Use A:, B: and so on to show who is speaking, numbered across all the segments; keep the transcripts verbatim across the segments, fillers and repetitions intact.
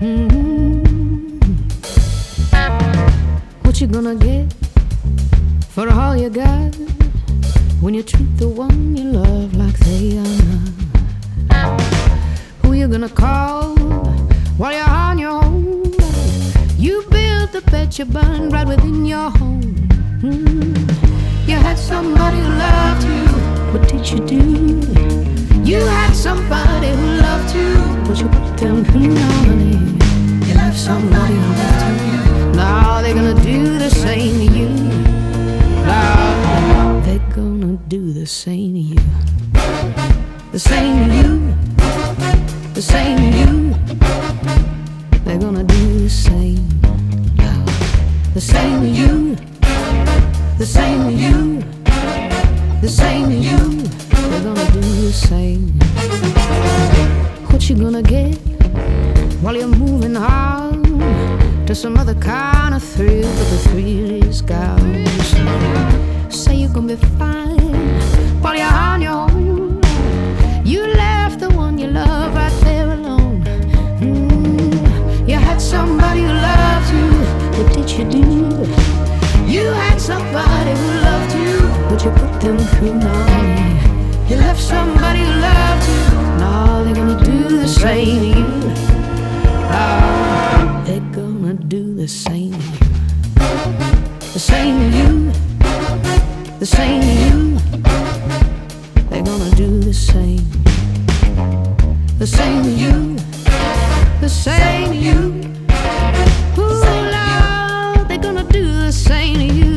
A: Mm-hmm. What you gonna get for all you got when you treat the one you love like they are not? Who you gonna call while you're on your own? You built the bed you burned right within your home. Mm-hmm. You had somebody who loved you, what did you do? You had somebody who loved you, but you put them in harmony. You left somebody who loved you. Now they're gonna do the same to you. Now they're gonna do the same to you. The same to you. The same to you. They're gonna do the same. Now the same to you. The same to you. The same to you. They're gonna do the same. What you gonna get while you're moving on to some other kind of thrill? But the thrill is gone. Say you're gonna be fine while you're on your own. You left the one you love right there alone. Mm. You had somebody who loved you. What did you do? You had somebody who loved you, but you put them through naughty. You left somebody who loved you. Now they're gonna do the same to you. Now they're gonna do the same to you. The same to you. The same to you. They're gonna do the same. The same to you. The same to you. Ooh, Lord, they're gonna do the same to you.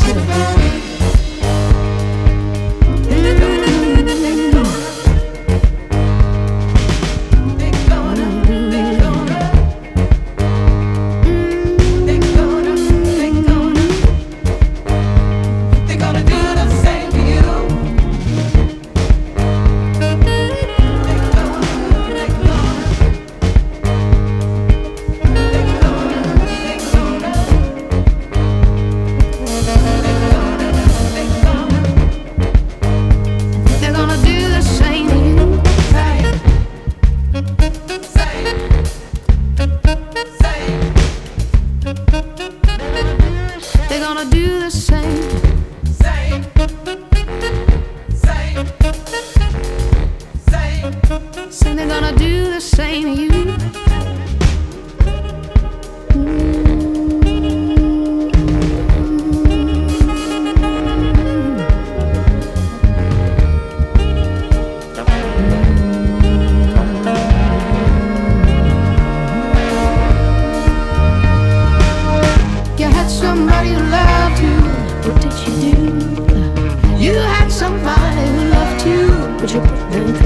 A: They're gonna do the same. Same. Same. Same. Same. They're gonna do the same to you. Somebody who loved you, what did you do? You had somebody who loved you, but you put them